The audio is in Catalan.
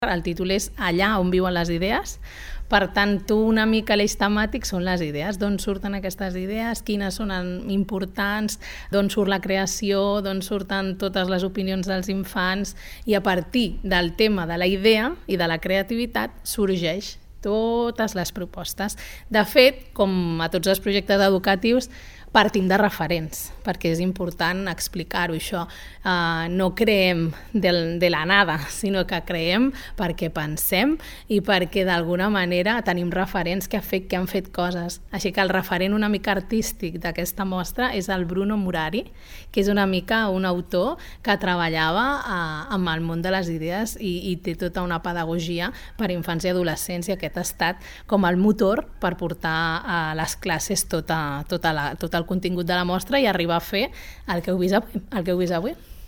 el títol és Allà on viuen les idees. Per tant, tu una mica l'eix temàtic són les idees, d'on surten aquestes idees, quines són importants, d'on surt la creació, d'on surten totes les opinions dels infants, i a partir del tema de la idea i de la creativitat sorgeix totes les propostes. De fet, com a tots els projectes educatius, partim de referents, perquè és important explicar-ho, això. No creem de la nada, sinó que creem perquè pensem i perquè d'alguna manera tenim referents que han fet coses. Així que el referent una mica artístic d'aquesta mostra és el Bruno Murari, que és una mica un autor que treballava amb el món de les idees i té tota una pedagogia per a infants i adolescents, i aquest ha estat com el motor per portar a les classes tot el contingut de la mostra i arribar a fer el que heu vist avui.